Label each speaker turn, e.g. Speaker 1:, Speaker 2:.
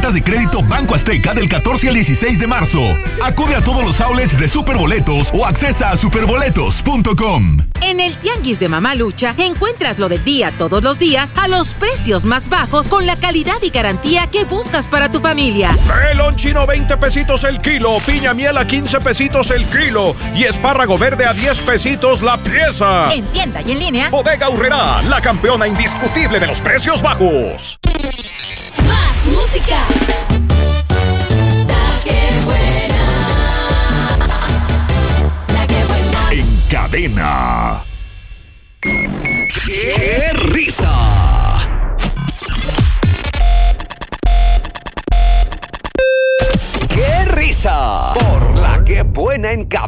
Speaker 1: tarjetas de crédito Banco Azteca del 14 al 16 de marzo. Acude a todos los outlets de Superboletos o accesa a superboletos.com.
Speaker 2: En el Tianguis de Mamalucha encuentras lo del día todos los días a los precios más bajos con la calidad y garantía que buscas para tu familia.
Speaker 3: Melón chino 20 pesitos el kilo, piña miel a 15 pesitos el kilo y espárrago verde a 10 pesitos la pieza.
Speaker 2: En tienda y en línea.
Speaker 3: Bodega Aurrerá, la campeona indiscutible de los precios bajos.
Speaker 4: Más música. La que buena. La que buena.
Speaker 1: En cadena. ¡Qué risa!
Speaker 5: ¡Qué risa! Por la que buena en cadena.